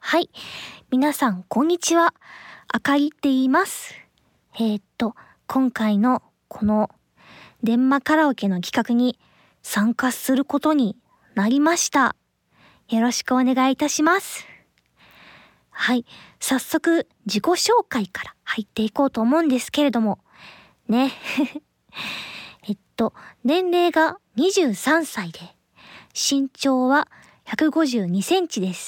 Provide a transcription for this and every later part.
はい。皆さん、こんにちは。あかりって言います。今回のこの電話カラオケの企画に参加することになりました。よろしくお願いいたします。はい。早速、自己紹介から入っていこうと思うんですけれども、ね。年齢が23歳で、身長は152センチです。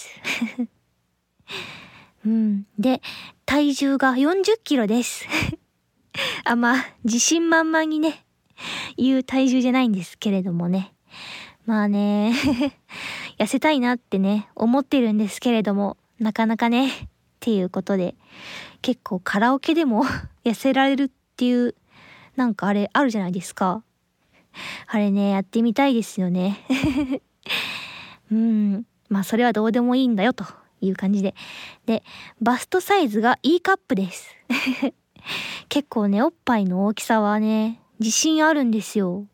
で、体重が40キロです。自信満々にね、言う体重じゃないんですけれどもね。痩せたいなってね、思ってるんですけれども、なかなかね、っていうことで、結構カラオケでも痩せられるっていう、あれあるじゃないですか。あれね、やってみたいですよね。それはどうでもいいんだよという感じで。で、バストサイズが E カップです。結構ね、おっぱいの大きさはね、自信あるんですよ。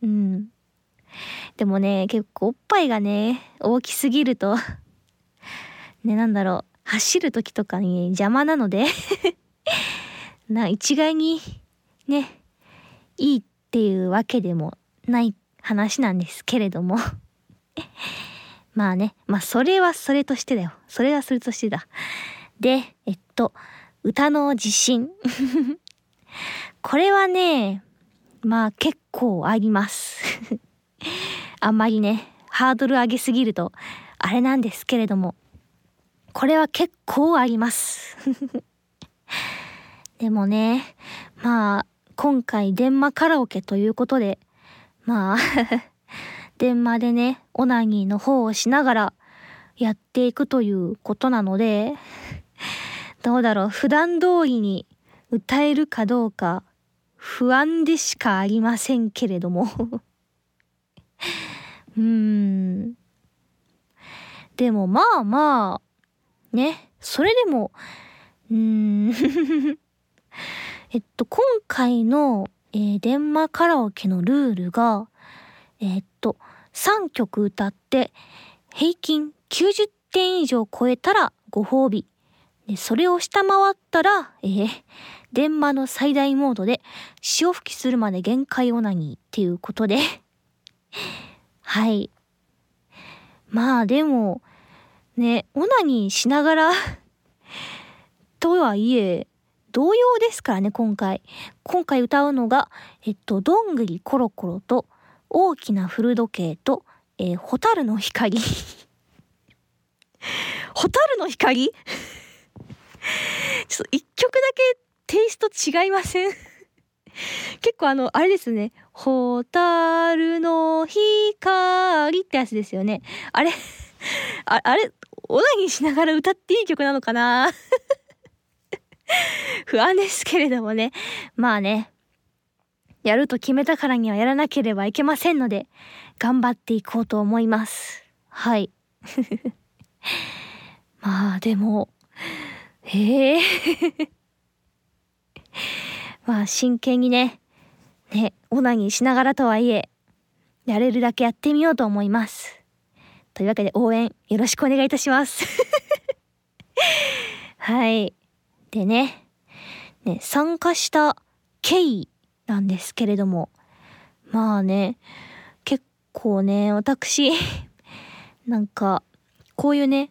でもね、結構おっぱいがね、大きすぎると、走る時とかに邪魔なので、一概にね、いいっていうわけでもない話なんですけれども。それはそれとしてだよ。それはそれとしてだ。で、歌の自信。これはね、結構あります。あんまりね、ハードル上げすぎると、あれなんですけれども、これは結構あります。でもね、今回電話カラオケということで、電話でね、オナニーの方をしながらやっていくということなので、どうだろう、普段通りに歌えるかどうか不安でしかありませんけれども。でもね、それでも、今回の、電話カラオケのルールが、3曲歌って平均90点以上超えたらご褒美。でそれを下回ったら、電話の最大モードで潮吹きするまで限界オナニーっていうことで。はい。でも、ね、オナニーしながらとはいえ、童謡ですからね、今回歌うのが、どんぐりころころと、大きな古時計と、蛍の光。蛍の光ちょっと一曲だけテイスト違いません？結構あれですね。蛍の光ってやつですよね。あれオナニーしながら歌っていい曲なのかな？不安ですけれどもね。やると決めたからにはやらなければいけませんので、頑張っていこうと思います。はい。でも、真剣にね、オナニーしながらとはいえ、やれるだけやってみようと思います。というわけで応援よろしくお願いいたします。はい。でね、参加した経緯なんですけれども、結構ね、私、こういうね、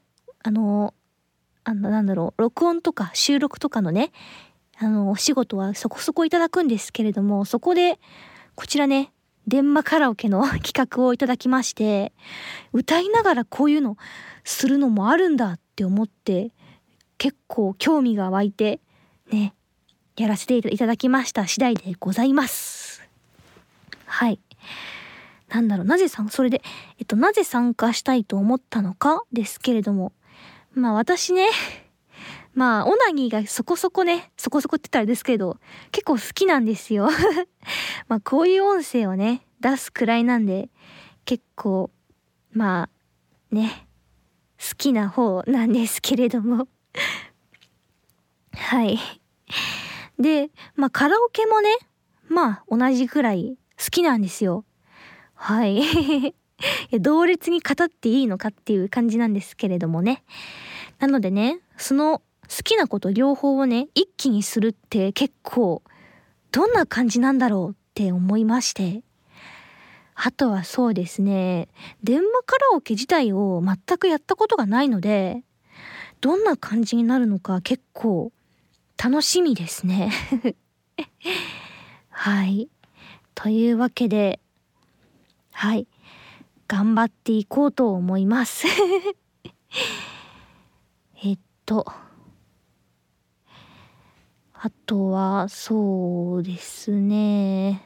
録音とか収録とかのね、お仕事はそこそこいただくんですけれども、そこで、こちらね、電話カラオケの企画をいただきまして、歌いながらこういうのするのもあるんだって思って、結構興味が湧いて、ね、やらせていただきました次第でございます。はい。なぜ参加したいと思ったのかですけれども、私ね、オナニーがそこそこって言ったらあれですけど、結構好きなんですよ。こういう音声をね、出すくらいなんで、結構、好きな方なんですけれども。はい。で、カラオケもね、同じくらい好きなんですよ。はい。同列に語っていいのかっていう感じなんですけれどもね。 なのでね、その好きなこと両方をね、一気にするって結構どんな感じなんだろうって思いまして。あとはそうですね、電話カラオケ自体を全くやったことがないので、どんな感じになるのか結構楽しみですね。はい。というわけで、はい。頑張っていこうと思います。あとは、そうですね。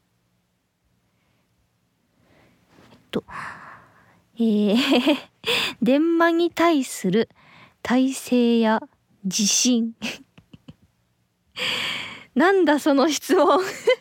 電話に対する耐性や自信。なんだその質問。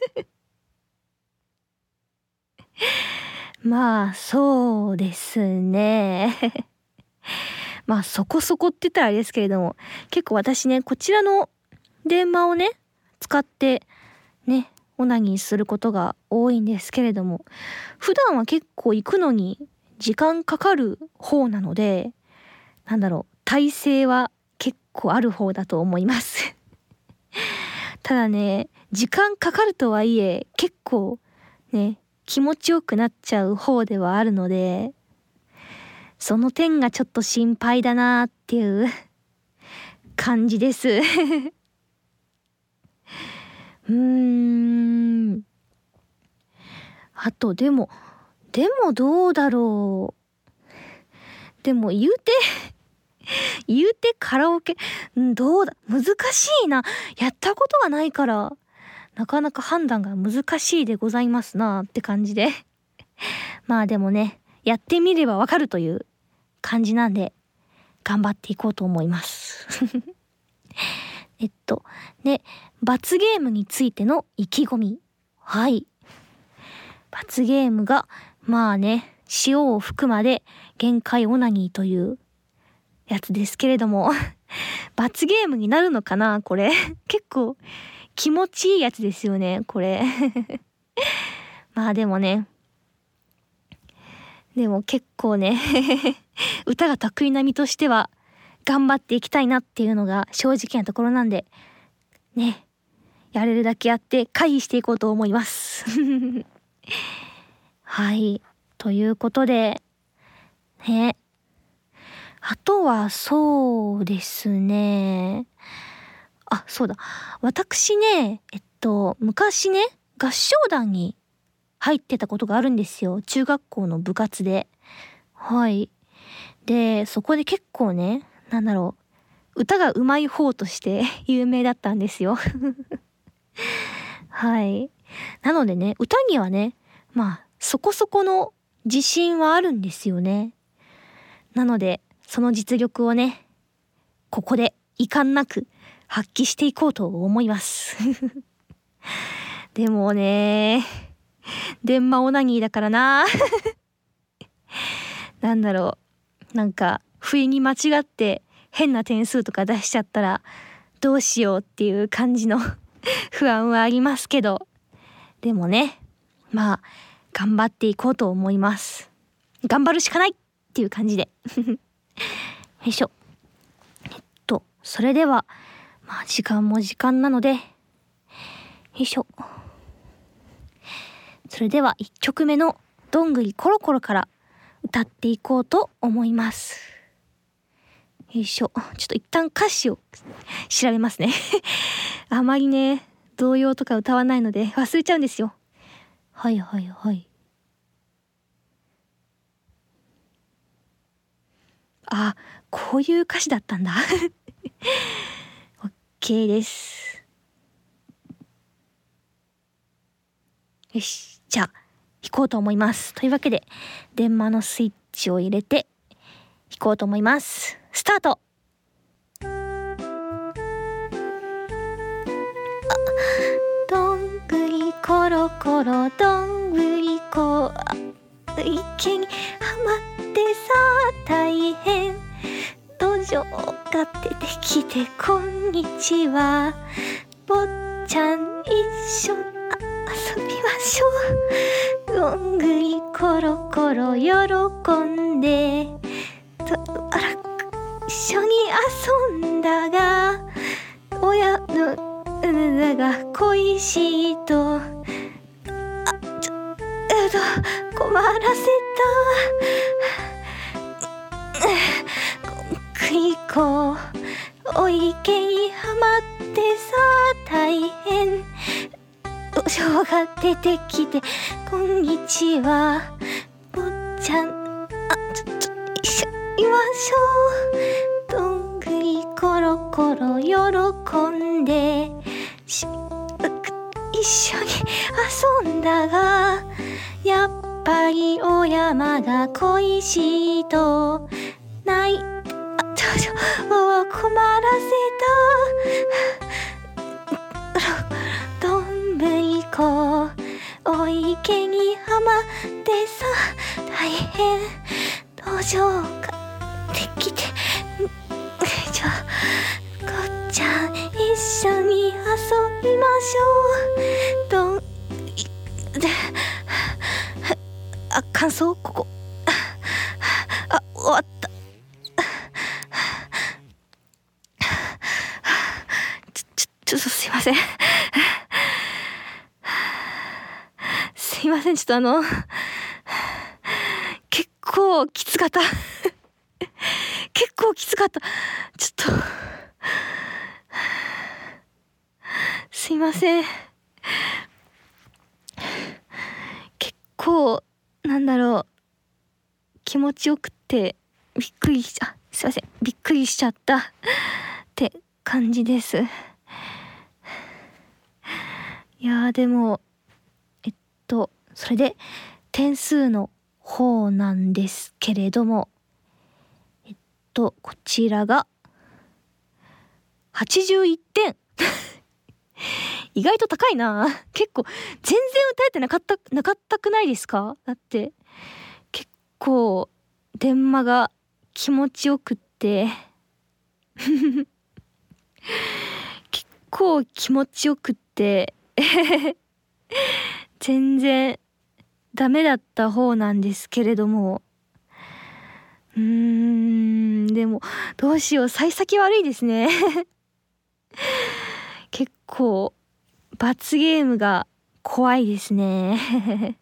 まあ、そうですね。まあ、そこそこって言ったらあれですけれども、結構私ね、こちらの電話をね、使ってね、オナニーすることが多いんですけれども、普段は結構行くのに時間かかる方なので、耐性は結構ある方だと思います。ただね、時間かかるとはいえ、結構ね、気持ちよくなっちゃう方ではあるので、その点がちょっと心配だなっていう感じです。あとでもどうだろう。でも言うてカラオケ、どうだ、難しいな。やったことがないから、なかなか判断が難しいでございますなって感じで。まあでもね、やってみればわかるという感じなんで、頑張っていこうと思います。で、罰ゲームについての意気込み。はい。罰ゲームが、まあね、塩を吹くまで限界オナニーというやつですけれども、罰ゲームになるのかなこれ。結構気持ちいいやつですよね、これ。まあでも結構ね、歌が得意な身としては、頑張っていきたいなっていうのが正直なところなんで、ね、やれるだけやって回避していこうと思います。はい。ということで、ね。あとはそうですね。あ、そうだ。私ね、昔ね、合唱団に入ってたことがあるんですよ。中学校の部活で。はい。で、そこで結構ね、歌が上手い方として有名だったんですよ。はい。なのでね、歌にはね、まあ、そこそこの自信はあるんですよね。なので、その実力をね、ここで遺憾なく発揮していこうと思います。でもね、電話オナニーだからな。不意に間違って変な点数とか出しちゃったらどうしようっていう感じの不安はありますけど、でもね、まあ頑張っていこうと思います。頑張るしかないっていう感じで。よいしょ。それではまあ時間も時間なので、よいしょ。それでは1曲目のどんぐりコロコロから歌っていこうと思います。よいしょ。ちょっと一旦歌詞を調べますね。あまりね、童謡とか歌わないので忘れちゃうんですよ。はい。あ、こういう歌詞だったんだ。OK です。よし、じゃあ弾こうと思います。というわけで電話のスイッチを入れて弾こうと思います。スタート。どんぐりころころどんぐりこ、池にはまってさ大変、土壌が出てきてこんにちは、坊ちゃん一緒遊びましょう。どんぐりころころ喜んで、 緒に遊んだが親のだが恋しいと困らせたコンクリコお池にはまってさ大変土壌が出てきてこんにちは坊ちゃん一緒にいましょうどんぐりころころ喜んで一緒に遊んだがやっぱりお山が恋しいと泣いてを困らせたどんぶりこお池にはまってさ大変土壌ができてじゃあこっちゃん一緒に遊びましょうどんで感想ここ終わったちょっとすいませんすいませんちょっと結構きつかった結構きつかったちょっとすいません結構なんだろう気持ちよくてびっくりしすいませんびっくりしちゃったって感じです。いやでもそれで点数の方なんですけれどもこちらが81点意外と高いな結構全然歌えてなかったくないですか？だって結構電話が気持ちよくって結構気持ちよくって全然ダメだった方なんですけれどもでもどうしよう幸先悪いですね結構罰ゲームが怖いですね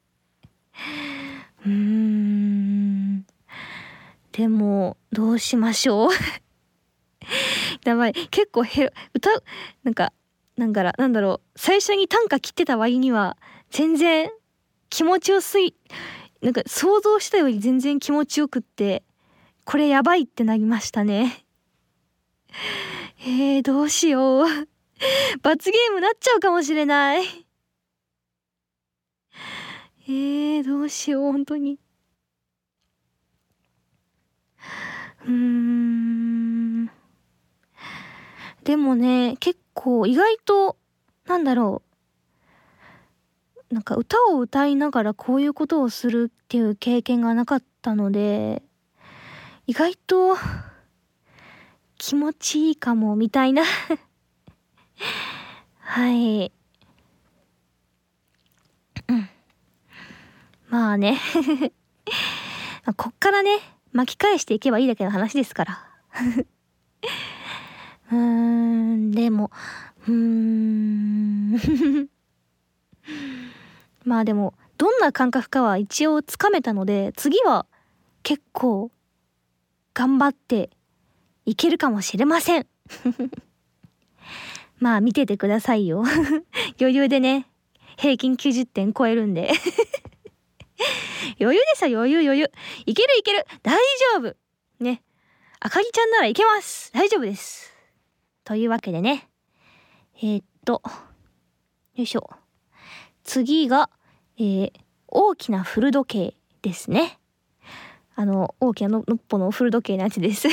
でもどうしましょうやばい結構なんだろう最初に短歌切ってた割には全然気持ちよすい想像したより全然気持ちよくってこれやばいってなりましたねどうしよう罰ゲームなっちゃうかもしれないどうしよう本当にでもね結構意外となんだろう歌を歌いながらこういうことをするっていう経験がなかったので意外と気持ちいいかもみたいなはいまあねこっからね巻き返していけばいいだけの話ですからでもまあでもどんな感覚かは一応つかめたので次は結構頑張っていけるかもしれませんまあ見ててくださいよ余裕でね平均90点超えるんで余裕ですよ余裕いける大丈夫ねあかりちゃんならいけます大丈夫ですというわけでねよいしょ次が、大きな古時計ですね大きなのっぽの古時計のやつです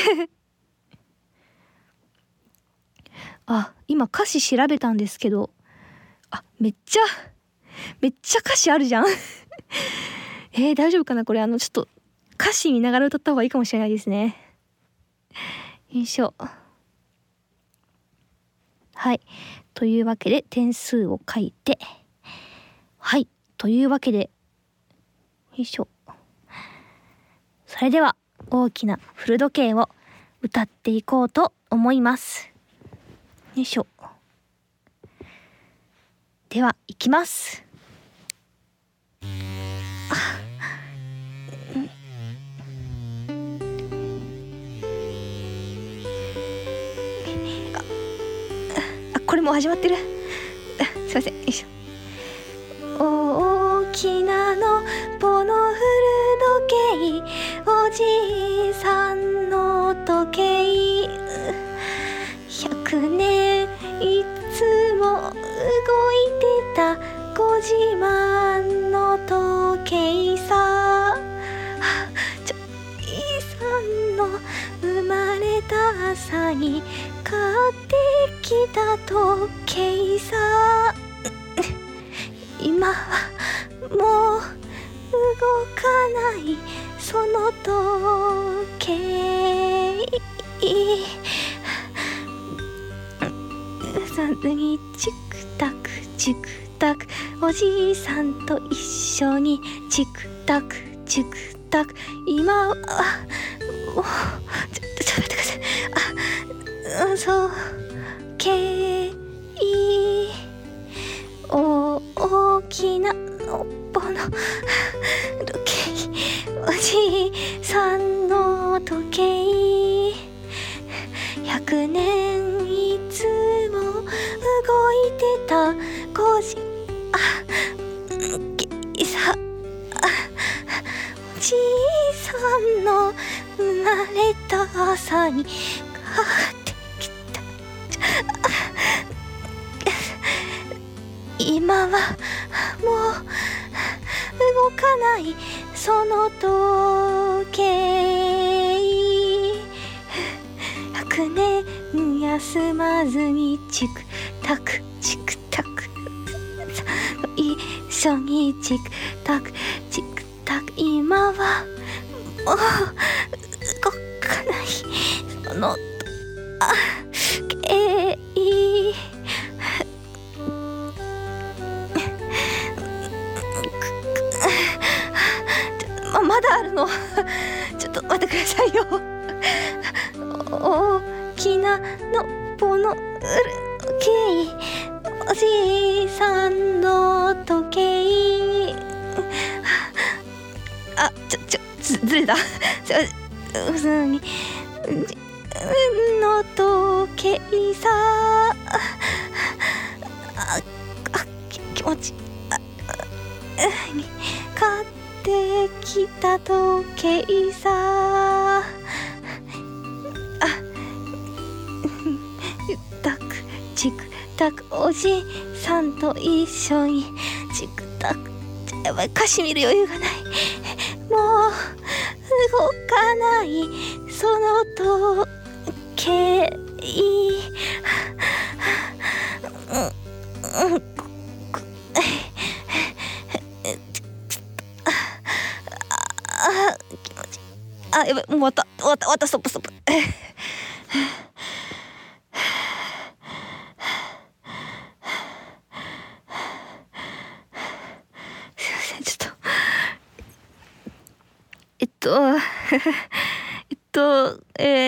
今歌詞調べたんですけどめっちゃ歌詞あるじゃん大丈夫かなこれちょっと歌詞見ながら歌った方がいいかもしれないですねよいしょはいというわけで点数を書いてはいというわけでよいしょそれでは大きな古時計を歌っていこうと思います。よいしょ。では行きます。これもう始まってる。すいません。よいしょ。大きなのぼの古時計、おじいさんの時計、100年いつも動いてたご自慢の時計さ。ちょいさんの生まれた朝に買ってきた時計さ。今はもう動かないその時計、にチクタクチクタク、おじいさんと一緒にチクタクチクタク、今はもうちょっと待ってください。そうけい大きなのっぽの時計、おじいさんの時計、100年いつも動いてたごじけさ、おじいさんの生まれた朝に買ってきた。今はもう動かないその時計、100年休まずにチクタクチクタク、一緒にチクタクチクタク、今はもう動かないその時計、まだあるの。ちょっと待ってくださいよ。大きなのっぽの時計、おじいさんの時計、ずれた。普通にの時計さ。気持ち買ってきた時計さ。タクチクタク、おじいさんと一緒にチクタク。やばい、歌詞見る余裕がない。もう動かないその時計、気持ち、やばい、もう終わった、ストップ。すいません、ちょっと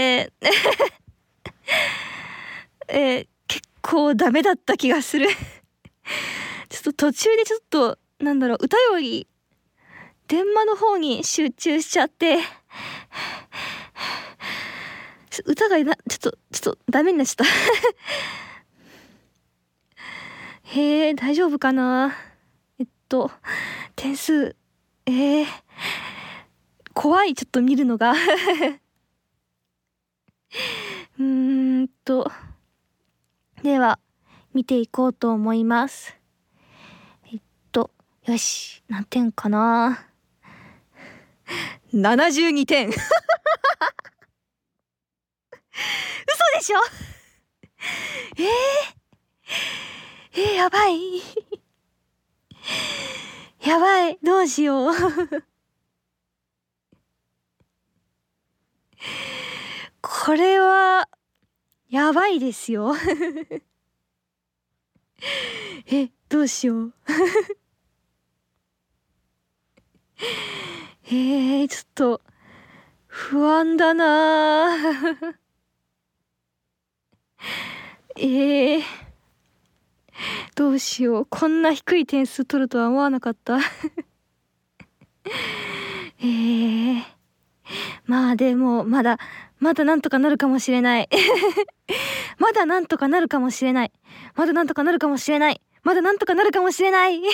結構ダメだった気がする。ちょっと途中で歌より電話の方に集中しちゃって、歌がちょっとダメになっちゃった。大丈夫かな。点数怖い、ちょっと見るのがでは見ていこうと思います。よし、何点かな。72点。嘘でしょ。やばいやばい、どうしようこれはやばいですよどうしようちょっと不安だなどうしよう。こんな低い点数取るとは思わなかったまあでもまだなんとかなるかもしれないまだなんとかなるかもしれない。まだなんとかなるかもしれない。まだなんとかなるかもしれないい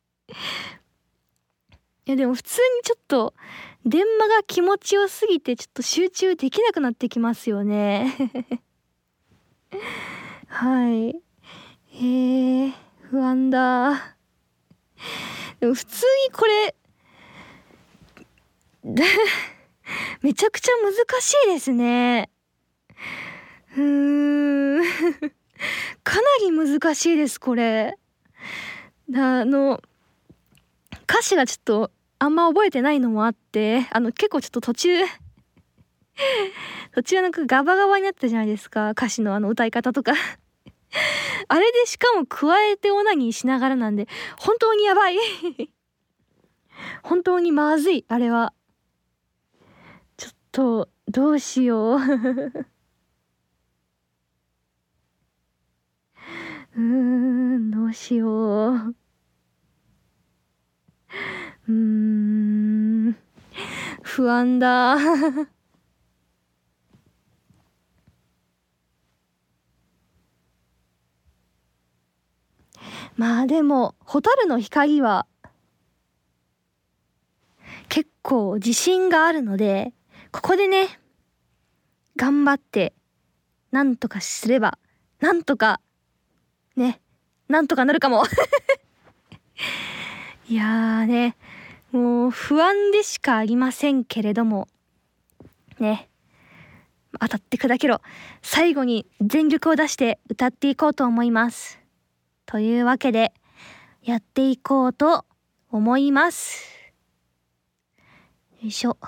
やでも普通にちょっと電話が気持ちよすぎてちょっと集中できなくなってきますよねはい。不安だ。でも普通にこれめちゃくちゃ難しいですね。かなり難しいですこれ。歌詞がちょっとあんま覚えてないのもあって結構ちょっと途中なんかガバガバになったじゃないですか、歌詞の歌い方とかあれでしかも加えてオナニーしながらなんで本当にやばい本当にまずい。あれはちょっとどうしようどうしよう。不安だまあでも蛍の光は結構自信があるので、ここでね頑張ってなんとかすればなんとかね、なんとかなるかもいやーね、もう不安でしかありませんけれどもね、当たって砕けろ。最後に全力を出して歌っていこうと思います。というわけでやっていこうと思います。よいしょ。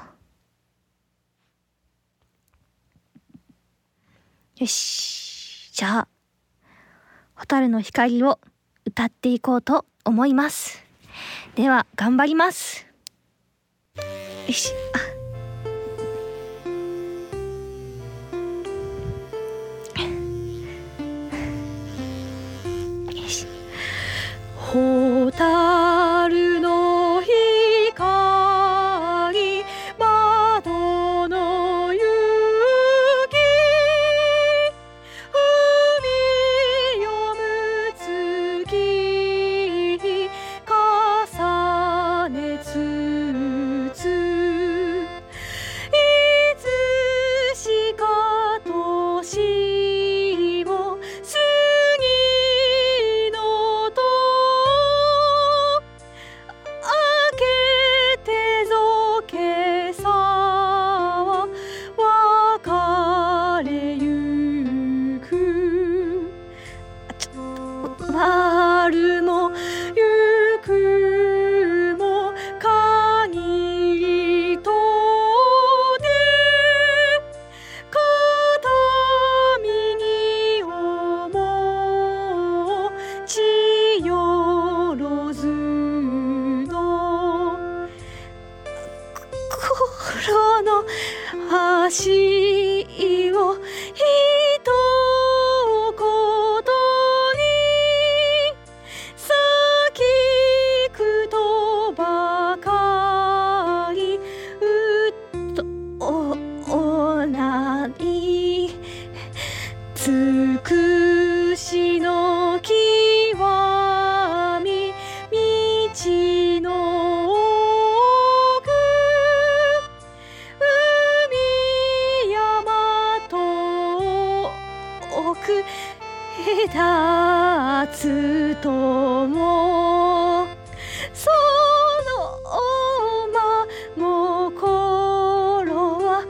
よし、じゃあ蛍の光を歌っていこうと思います。では頑張ります。よし、蛍の光、窓の雪、海読む月、重ねつつ、いつしか年を過ぎのと明けてぞ今朝は別れゆく。春もゆくも限りとで片身に思う千代ずの心の足を一言に咲くとばかりうっとおなり尽くしの極み道の奥、海山と奥隔つともその真心は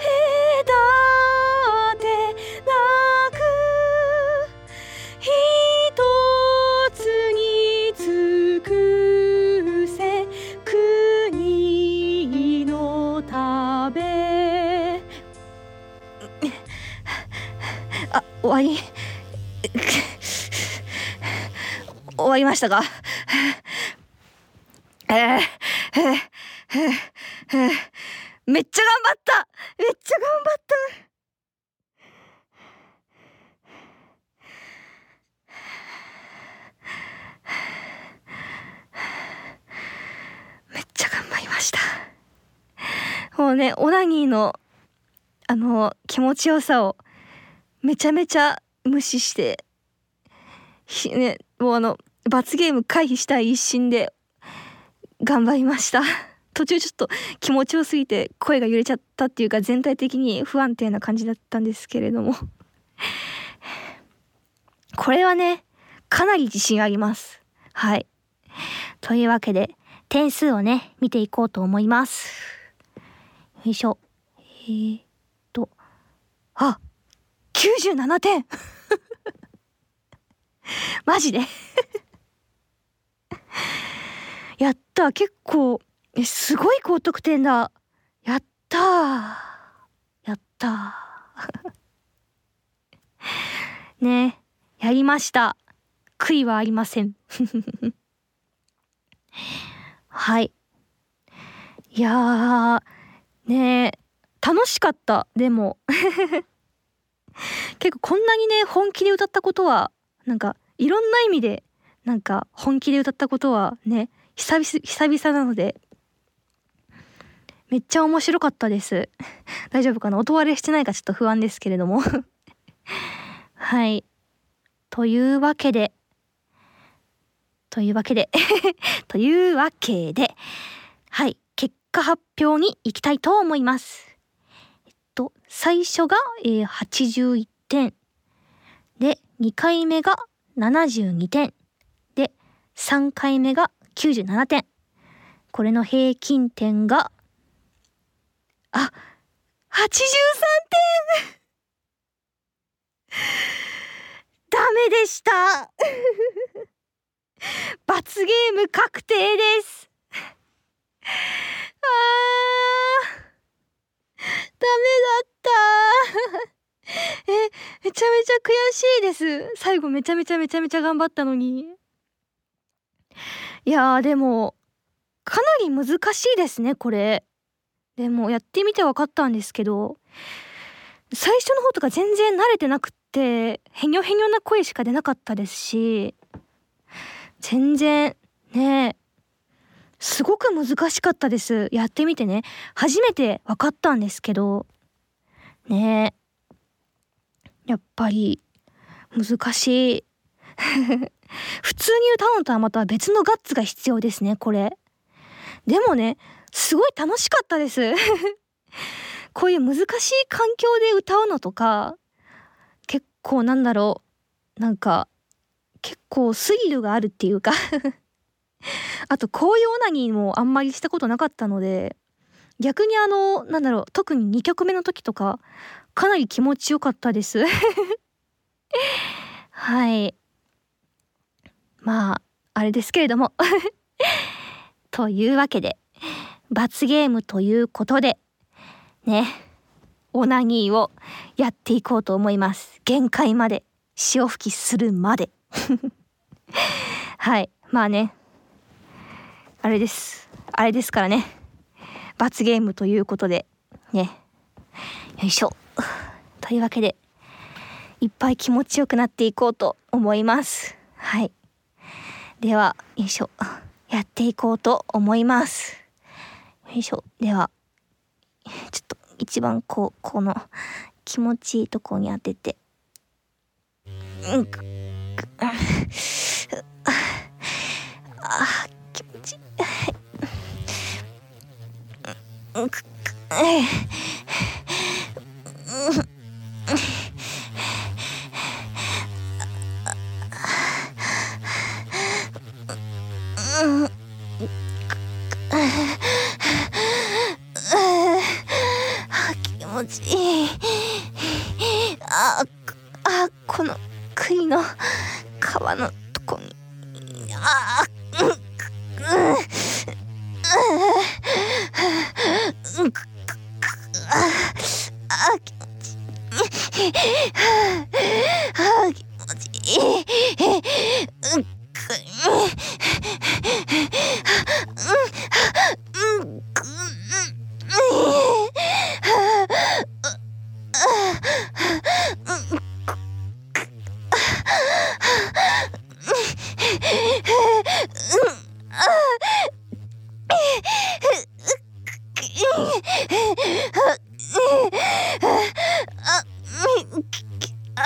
隔てなく一つに尽くせ国のため。終わり終わりましたかめっちゃ頑張った。めっちゃ頑張った。めっちゃ頑張りました。もうね、オナニーの気持ちよさをめちゃめちゃ無視してね、もう罰ゲーム回避したい一心で頑張りました。途中ちょっと気持ちよすぎて声が揺れちゃったっていうか、全体的に不安定な感じだったんですけれどもこれはね、かなり自信あります。はい。というわけで点数をね、見ていこうと思います。よいしょ。97点マジでやった。結構すごい高得点だ。やったやったね、やりました。悔いはありませんはい。いやーね、楽しかった。でも結構こんなにね、本気で歌ったことは、なんかいろんな意味でなんか本気で歌ったことはね、久々なのでめっちゃ面白かったです大丈夫かな、音割れしてないかちょっと不安ですけれどもはい。というわけではい、結果発表に行きたいと思います。最初が、81点で、2回目が72点で、3回目が97点。これの平均点が83点ダメでした罰ゲーム確定ですダメだっためちゃめちゃ悔しいです。最後めちゃめちゃ頑張ったのに。いやー、でもかなり難しいですね、これ。でもやってみて分かったんですけど、最初の方とか全然慣れてなくって、へにょへにょな声しか出なかったですし、全然ね、すごく難しかったです。やってみてね、初めて分かったんですけどね、やっぱり難しい普通に歌うのとはまた別のガッツが必要ですね、これ。でもね、すごい楽しかったですこういう難しい環境で歌うのとか、結構なんか結構スリルがあるっていうかあとこういうオナニーもあんまりしたことなかったので、逆に特に2曲目の時とかかなり気持ちよかったですはい。まああれですけれどもというわけで罰ゲームということでね、オナニーをやっていこうと思います。限界まで、潮吹きするまではい。まあね、あれですからね、罰ゲームということでね、よいしょというわけでいっぱい気持ちよくなっていこうと思います。はい。ではよいしょ、やっていこうと思います。よいしょ。ではちょっと一番この気持ちいいとこに当てて、気持ちいい気持ちいい。この栗の皮のとこに気持ちいい。気持ちいい。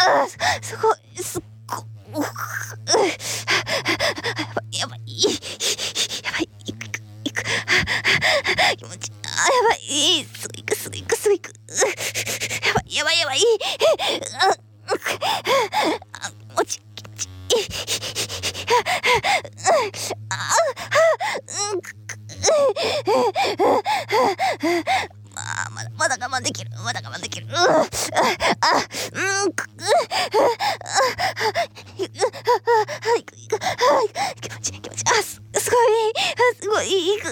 すごい、すっごい、やばい、やばい、いく、気持ち、やばい、すぐいく、やばい、やばい、落ち、まだ我慢できる。気持ち、すごい、いく、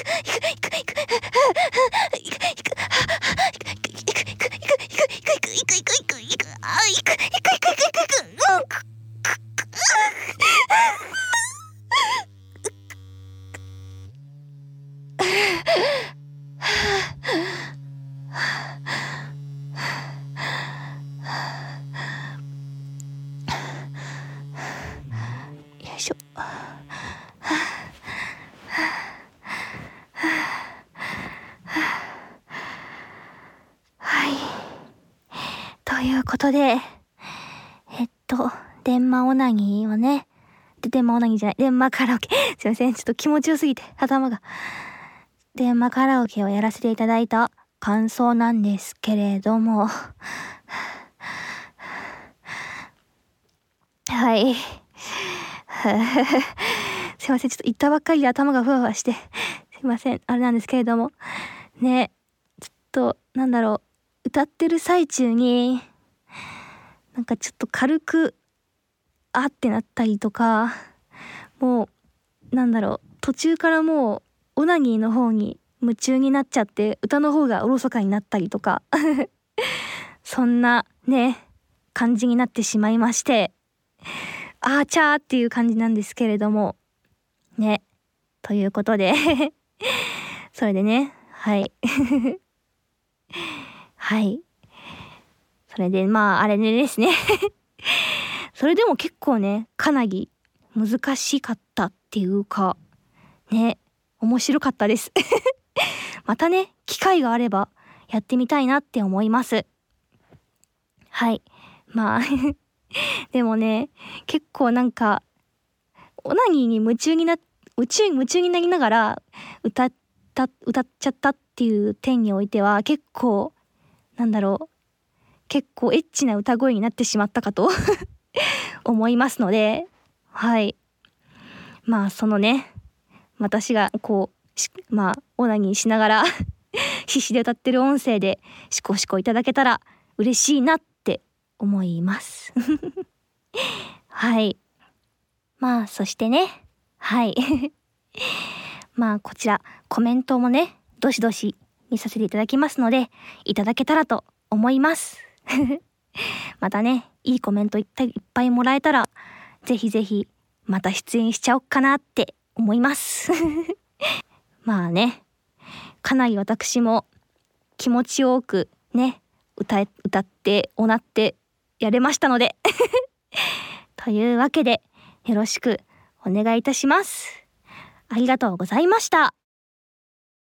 よいしょ。はい。ということで、電話オナニーをね、電話オナニーじゃない、電話カラオケ。すいません、ちょっと気持ちよすぎて、頭が。電話カラオケをやらせていただいた感想なんですけれども、はい。すいません、ちょっと言ったばっかりで頭がふわふわして、すいません、あれなんですけれども。ね、ちょっと、歌ってる最中に、なんかちょっと軽く、あってなったりとか、もう、途中からもう、オナニーの方に夢中になっちゃって、歌の方がおろそかになったりとか、そんなね、感じになってしまいまして、あーちゃーっていう感じなんですけれども、ね、ということで、それでね、はい。はい。それで、まあ、あれでですね。それでも結構ね、かなり難しかったっていうか、ね、面白かったです。またね、機会があればやってみたいなって思います。はい。まあ、でもね、結構オナニーに夢中になりながら歌っちゃったっていう点においては、結構エッチな歌声になってしまったかと思いますので、はい。まあ、そのね、私がオナニーしながら必死で歌ってる音声でシコシコいただけたら嬉しいなって思います。はい。まあ、そしてね、はい。まあ、こちら、コメントもね、どしどし見させていただきますので、いただけたらと思います。またね、いいコメントいっぱいもらえたら、ぜひぜひ、また出演しちゃおっかなって思います。まあね、かなり私も気持ちよくね、歌っておなってやれましたので。というわけで、よろしくお願いいたします。ありがとうございました。